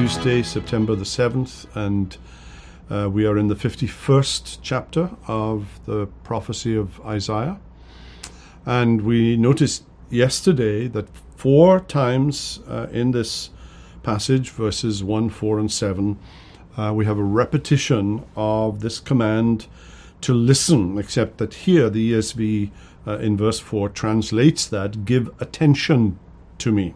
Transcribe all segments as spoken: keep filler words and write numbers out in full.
Tuesday, September the seventh, and uh, we are in the fifty-first chapter of the prophecy of Isaiah. And we noticed yesterday that four times uh, in this passage, verses one, four, and seven, uh, we have a repetition of this command to listen, except that here the E S V uh, in verse four translates that, give attention to me.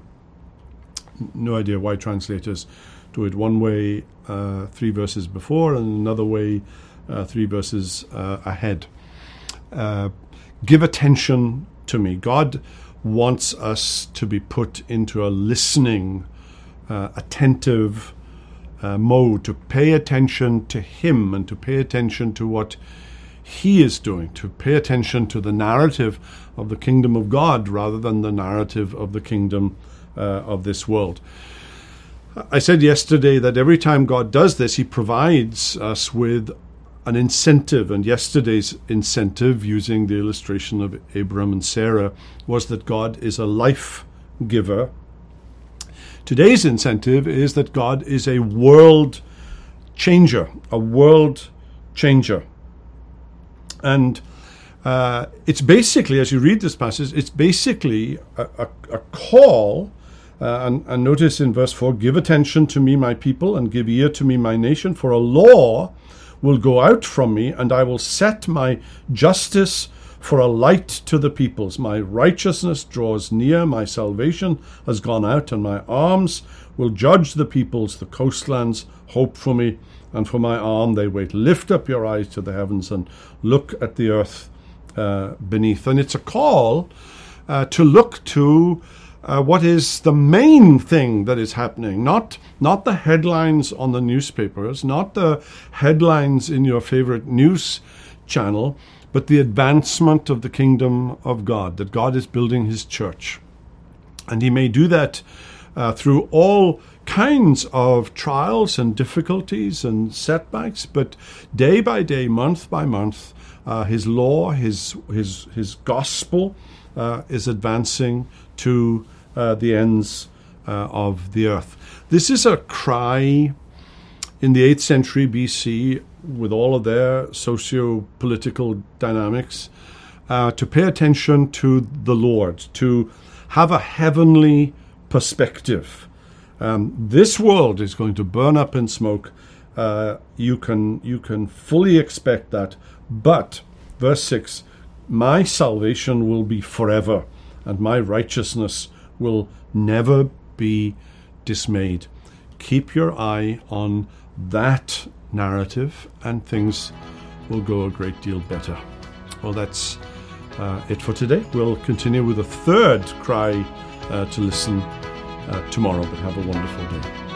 No idea why translators do it one way uh, three verses before and another way uh, three verses uh, ahead. Uh, give attention to me. God wants us to be put into a listening, uh, attentive uh, mode, to pay attention to Him and to pay attention to what He is doing, to pay attention to the narrative of the kingdom of God rather than the narrative of the kingdom Uh, of this world. I said yesterday that every time God does this, He provides us with an incentive, and yesterday's incentive, using the illustration of Abraham and Sarah, was that God is a life giver. Today's incentive is that God is a world changer, a world changer. And uh, it's basically, as you read this passage, it's basically a, a, a call. Uh, and, and notice in verse four, give attention to me, my people, and give ear to me, my nation, for a law will go out from me, and I will set my justice for a light to the peoples. My righteousness draws near, my salvation has gone out, and my arms will judge the peoples. The coastlands hope for me, and for my arm they wait. Lift up your eyes to the heavens and look at the earth uh, beneath. And it's a call uh, to look to Uh, what is the main thing that is happening, not not the headlines on the newspapers, not the headlines in your favorite news channel, but the advancement of the kingdom of God, that God is building His church. And He may do that uh, through all kinds of trials and difficulties and setbacks, but day by day, month by month, uh, His law, His, his, his gospel uh, is advancing to Uh, the ends uh, of the earth. This is a cry in the eighth century B C, with all of their socio-political dynamics, uh, to pay attention to the Lord, to have a heavenly perspective. Um, this world is going to burn up in smoke. Uh, you can you can fully expect that. But, verse six, my salvation will be forever, and my righteousness will never be dismayed. Keep your eye on that narrative and things will go a great deal better. Well, that's uh, it for today. We'll continue with a third cry uh, to listen uh, tomorrow, but have a wonderful day.